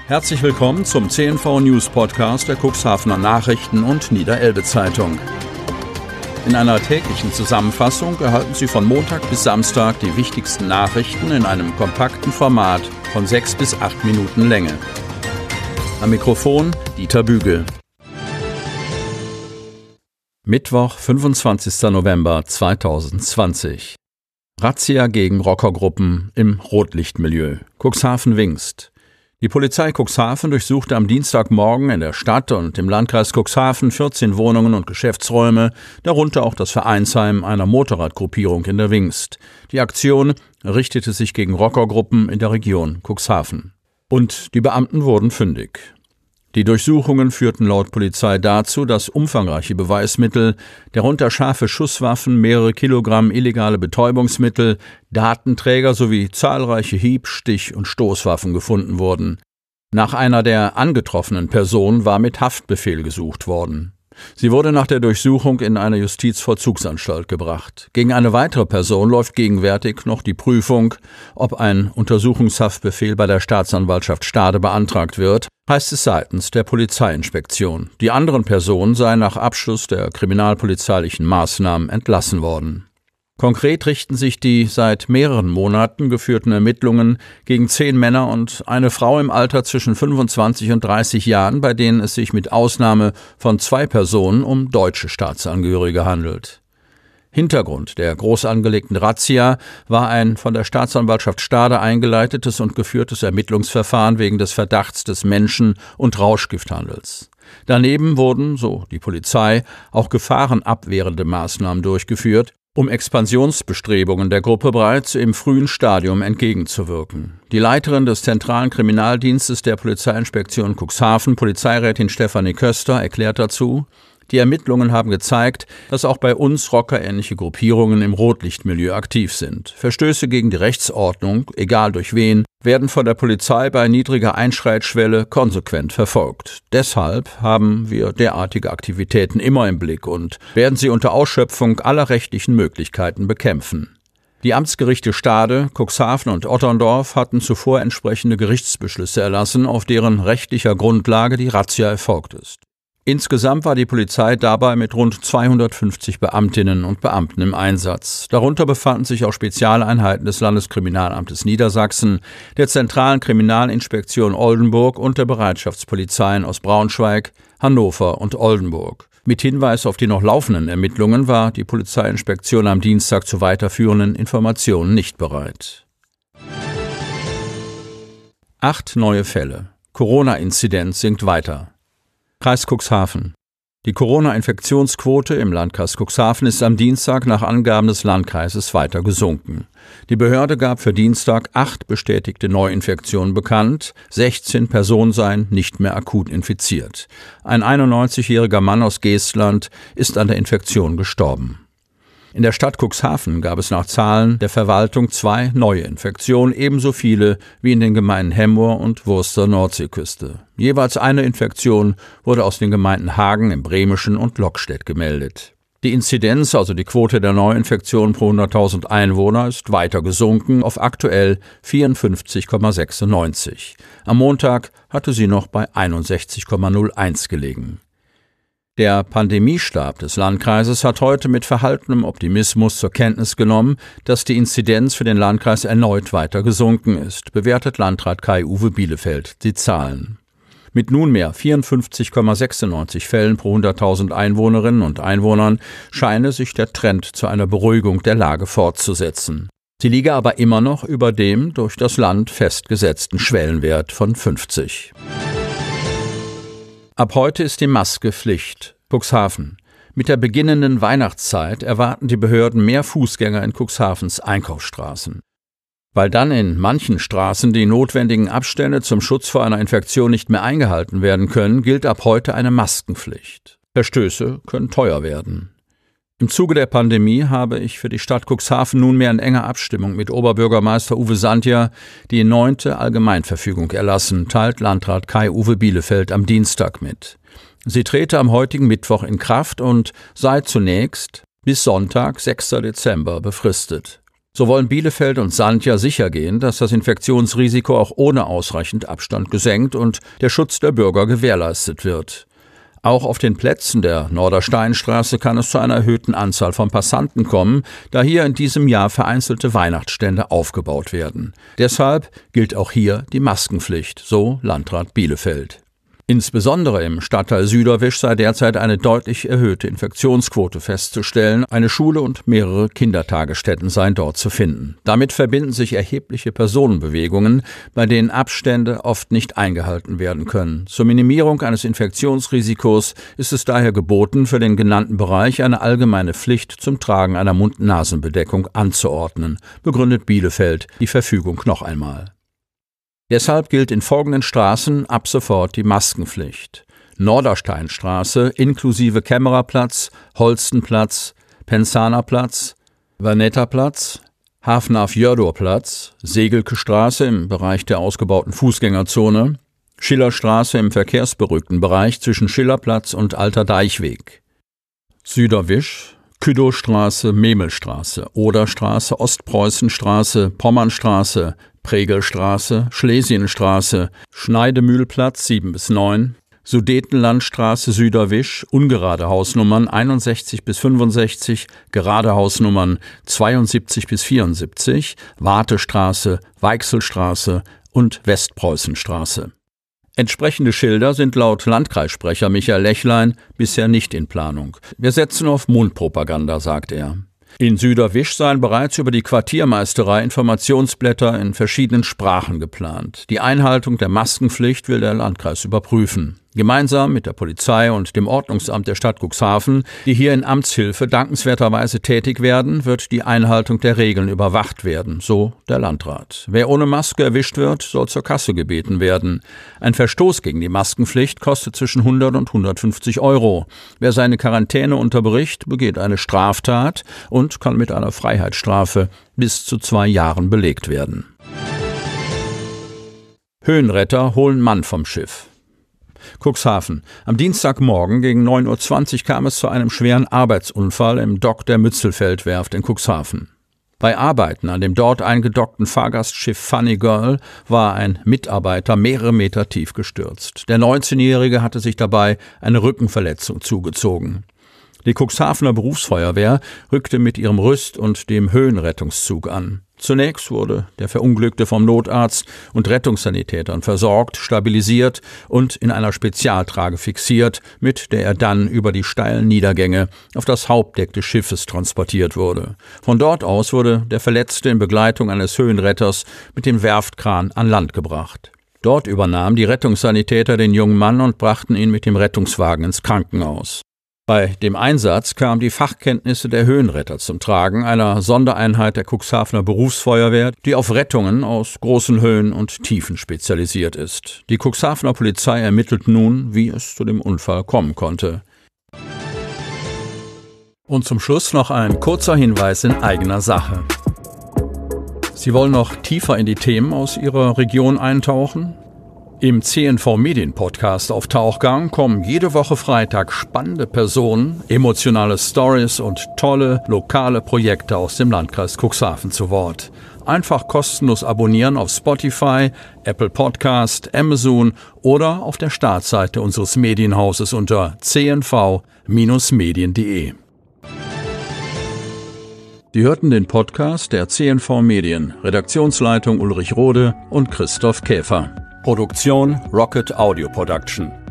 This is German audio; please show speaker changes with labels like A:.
A: Herzlich willkommen zum CNV News Podcast der Cuxhavener Nachrichten und Niederelbe Zeitung. In einer täglichen Zusammenfassung erhalten Sie von Montag bis Samstag die wichtigsten Nachrichten in einem kompakten Format von 6 bis 8 Minuten Länge. Am Mikrofon Dieter Bügel. Mittwoch, 25. November 2020. Razzia gegen Rockergruppen im Rotlichtmilieu. Cuxhaven-Wingst. Die Polizei Cuxhaven durchsuchte am Dienstagmorgen in der Stadt und im Landkreis Cuxhaven 14 Wohnungen und Geschäftsräume, darunter auch das Vereinsheim einer Motorradgruppierung in der Wingst. Die Aktion richtete sich gegen Rockergruppen in der Region Cuxhaven. Und die Beamten wurden fündig. Die Durchsuchungen führten laut Polizei dazu, dass umfangreiche Beweismittel, darunter scharfe Schusswaffen, mehrere Kilogramm illegale Betäubungsmittel, Datenträger sowie zahlreiche Hieb-, Stich- und Stoßwaffen gefunden wurden. Nach einer der angetroffenen Personen war mit Haftbefehl gesucht worden. Sie wurde nach der Durchsuchung in eine Justizvollzugsanstalt gebracht. Gegen eine weitere Person läuft gegenwärtig noch die Prüfung, ob ein Untersuchungshaftbefehl bei der Staatsanwaltschaft Stade beantragt wird, heißt es seitens der Polizeiinspektion. Die anderen Personen seien nach Abschluss der kriminalpolizeilichen Maßnahmen entlassen worden. Konkret richten sich die seit mehreren Monaten geführten Ermittlungen gegen 10 Männer und eine Frau im Alter zwischen 25 und 30 Jahren, bei denen es sich mit Ausnahme von 2 Personen um deutsche Staatsangehörige handelt. Hintergrund der groß angelegten Razzia war ein von der Staatsanwaltschaft Stade eingeleitetes und geführtes Ermittlungsverfahren wegen des Verdachts des Menschen- und Rauschgifthandels. Daneben wurden, so die Polizei, auch gefahrenabwehrende Maßnahmen durchgeführt, um Expansionsbestrebungen der Gruppe bereits im frühen Stadium entgegenzuwirken. Die Leiterin des Zentralen Kriminaldienstes der Polizeiinspektion Cuxhaven, Polizeirätin Stefanie Köster, erklärt dazu: Die Ermittlungen haben gezeigt, dass auch bei uns rockerähnliche Gruppierungen im Rotlichtmilieu aktiv sind. Verstöße gegen die Rechtsordnung, egal durch wen, werden von der Polizei bei niedriger Einschreitschwelle konsequent verfolgt. Deshalb haben wir derartige Aktivitäten immer im Blick und werden sie unter Ausschöpfung aller rechtlichen Möglichkeiten bekämpfen. Die Amtsgerichte Stade, Cuxhaven und Otterndorf hatten zuvor entsprechende Gerichtsbeschlüsse erlassen, auf deren rechtlicher Grundlage die Razzia erfolgt ist. Insgesamt war die Polizei dabei mit rund 250 Beamtinnen und Beamten im Einsatz. Darunter befanden sich auch Spezialeinheiten des Landeskriminalamtes Niedersachsen, der Zentralen Kriminalinspektion Oldenburg und der Bereitschaftspolizeien aus Braunschweig, Hannover und Oldenburg. Mit Hinweis auf die noch laufenden Ermittlungen war die Polizeiinspektion am Dienstag zu weiterführenden Informationen nicht bereit. 8 neue Fälle. Corona-Inzidenz sinkt weiter. Kreis Cuxhaven. Die Corona-Infektionsquote im Landkreis Cuxhaven ist am Dienstag nach Angaben des Landkreises weiter gesunken. Die Behörde gab für Dienstag 8 bestätigte Neuinfektionen bekannt, 16 Personen seien nicht mehr akut infiziert. Ein 91-jähriger Mann aus Geestland ist an der Infektion gestorben. In der Stadt Cuxhaven gab es nach Zahlen der Verwaltung 2 neue Infektionen, ebenso viele wie in den Gemeinden Hemmoor und Wurster Nordseeküste. Jeweils eine Infektion wurde aus den Gemeinden Hagen im Bremischen und Lockstedt gemeldet. Die Inzidenz, also die Quote der Neuinfektionen pro 100.000 Einwohner, ist weiter gesunken auf aktuell 54,96. Am Montag hatte sie noch bei 61,01 gelegen. Der Pandemiestab des Landkreises hat heute mit verhaltenem Optimismus zur Kenntnis genommen, dass die Inzidenz für den Landkreis erneut weiter gesunken ist, bewertet Landrat Kai-Uwe Bielefeld die Zahlen. Mit nunmehr 54,96 Fällen pro 100.000 Einwohnerinnen und Einwohnern scheine sich der Trend zu einer Beruhigung der Lage fortzusetzen. Sie liege aber immer noch über dem durch das Land festgesetzten Schwellenwert von 50. Ab heute ist die Maske Pflicht. Cuxhaven. Mit der beginnenden Weihnachtszeit erwarten die Behörden mehr Fußgänger in Cuxhavens Einkaufsstraßen. Weil dann in manchen Straßen die notwendigen Abstände zum Schutz vor einer Infektion nicht mehr eingehalten werden können, gilt ab heute eine Maskenpflicht. Verstöße können teuer werden. Im Zuge der Pandemie habe ich für die Stadt Cuxhaven nunmehr in enger Abstimmung mit Oberbürgermeister Uwe Sandja die 9. Allgemeinverfügung erlassen, teilt Landrat Kai-Uwe Bielefeld am Dienstag mit. Sie trete am heutigen Mittwoch in Kraft und sei zunächst bis Sonntag, 6. Dezember, befristet. So wollen Bielefeld und Sandja sichergehen, dass das Infektionsrisiko auch ohne ausreichend Abstand gesenkt und der Schutz der Bürger gewährleistet wird. Auch auf den Plätzen der Nordersteinstraße kann es zu einer erhöhten Anzahl von Passanten kommen, da hier in diesem Jahr vereinzelte Weihnachtsstände aufgebaut werden. Deshalb gilt auch hier die Maskenpflicht, so Landrat Bielefeld. Insbesondere im Stadtteil Süderwisch sei derzeit eine deutlich erhöhte Infektionsquote festzustellen. Eine Schule und mehrere Kindertagesstätten seien dort zu finden. Damit verbinden sich erhebliche Personenbewegungen, bei denen Abstände oft nicht eingehalten werden können. Zur Minimierung eines Infektionsrisikos ist es daher geboten, für den genannten Bereich eine allgemeine Pflicht zum Tragen einer Mund-Nasen-Bedeckung anzuordnen, begründet Bielefeld die Verfügung noch einmal. Deshalb gilt in folgenden Straßen ab sofort die Maskenpflicht: Nordersteinstraße inklusive Kämmererplatz, Holstenplatz, Pensanerplatz, Vanetterplatz, Hafnarfjördorplatz, Segelkestraße im Bereich der ausgebauten Fußgängerzone, Schillerstraße im verkehrsberuhigten Bereich zwischen Schillerplatz und Alter Deichweg, Süderwisch, Küdowstraße, Memelstraße, Oderstraße, Ostpreußenstraße, Pommernstraße, Pregelstraße, Schlesienstraße, Schneidemühlplatz 7-9, Sudetenlandstraße Süderwisch, ungerade Hausnummern 61 bis 65, gerade Hausnummern 72 bis 74, Wartestraße, Weichselstraße und Westpreußenstraße. Entsprechende Schilder sind laut Landkreissprecher Michael Lechlein bisher nicht in Planung. Wir setzen auf Mundpropaganda, sagt er. In Süderwisch seien bereits über die Quartiermeisterei Informationsblätter in verschiedenen Sprachen geplant. Die Einhaltung der Maskenpflicht will der Landkreis überprüfen. Gemeinsam mit der Polizei und dem Ordnungsamt der Stadt Cuxhaven, die hier in Amtshilfe dankenswerterweise tätig werden, wird die Einhaltung der Regeln überwacht werden, so der Landrat. Wer ohne Maske erwischt wird, soll zur Kasse gebeten werden. Ein Verstoß gegen die Maskenpflicht kostet zwischen 100 und 150 €. Wer seine Quarantäne unterbricht, begeht eine Straftat und kann mit einer Freiheitsstrafe bis zu 2 Jahren belegt werden. Höhenretter holen Mann vom Schiff. Cuxhaven. Am Dienstagmorgen gegen 9:20 Uhr kam es zu einem schweren Arbeitsunfall im Dock der Mützelfeldwerft in Cuxhaven. Bei Arbeiten an dem dort eingedockten Fahrgastschiff Funny Girl war ein Mitarbeiter mehrere Meter tief gestürzt. Der 19-Jährige hatte sich dabei eine Rückenverletzung zugezogen. Die Cuxhavener Berufsfeuerwehr rückte mit ihrem Rüst- und dem Höhenrettungszug an. Zunächst wurde der Verunglückte vom Notarzt und Rettungssanitätern versorgt, stabilisiert und in einer Spezialtrage fixiert, mit der er dann über die steilen Niedergänge auf das Hauptdeck des Schiffes transportiert wurde. Von dort aus wurde der Verletzte in Begleitung eines Höhenretters mit dem Werftkran an Land gebracht. Dort übernahmen die Rettungssanitäter den jungen Mann und brachten ihn mit dem Rettungswagen ins Krankenhaus. Bei dem Einsatz kamen die Fachkenntnisse der Höhenretter zum Tragen, einer Sondereinheit der Cuxhavener Berufsfeuerwehr, die auf Rettungen aus großen Höhen und Tiefen spezialisiert ist. Die Cuxhavener Polizei ermittelt nun, wie es zu dem Unfall kommen konnte. Und zum Schluss noch ein kurzer Hinweis in eigener Sache. Sie wollen noch tiefer in die Themen aus Ihrer Region eintauchen? Im CNV Medien Podcast auf Tauchgang kommen jede Woche Freitag spannende Personen, emotionale Stories und tolle lokale Projekte aus dem Landkreis Cuxhaven zu Wort. Einfach kostenlos abonnieren auf Spotify, Apple Podcast, Amazon oder auf der Startseite unseres Medienhauses unter cnv-medien.de. Sie hörten den Podcast der CNV Medien, Redaktionsleitung Ulrich Rode und Christoph Käfer. Produktion Rocket Audio Production.